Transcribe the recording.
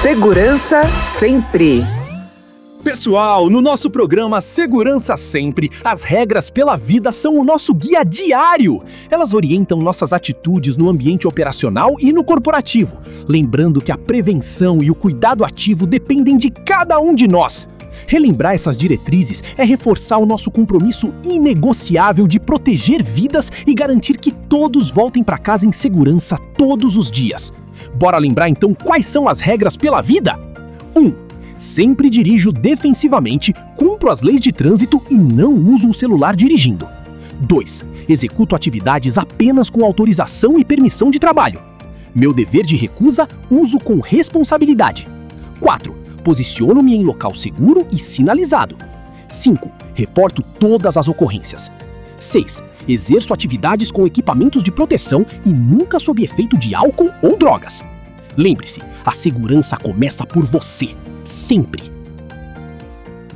Segurança sempre. Pessoal, no nosso programa Segurança Sempre, as regras pela vida são o nosso guia diário. Elas orientam nossas atitudes no ambiente operacional e no corporativo, lembrando que a prevenção e o cuidado ativo dependem de cada um de nós. Relembrar essas diretrizes é reforçar o nosso compromisso inegociável de proteger vidas e garantir que todos voltem para casa em segurança todos os dias. Bora lembrar então quais são as regras pela vida? 1. Sempre dirijo defensivamente, cumpro as leis de trânsito e não uso o celular dirigindo. 2. Executo atividades apenas com autorização e permissão de trabalho. Meu dever de recusa, uso com responsabilidade. 4. Posiciono-me em local seguro e sinalizado. 5. Reporto todas as ocorrências. 6. Exerço atividades com equipamentos de proteção e nunca sob efeito de álcool ou drogas. Lembre-se, a segurança começa por você. Sempre.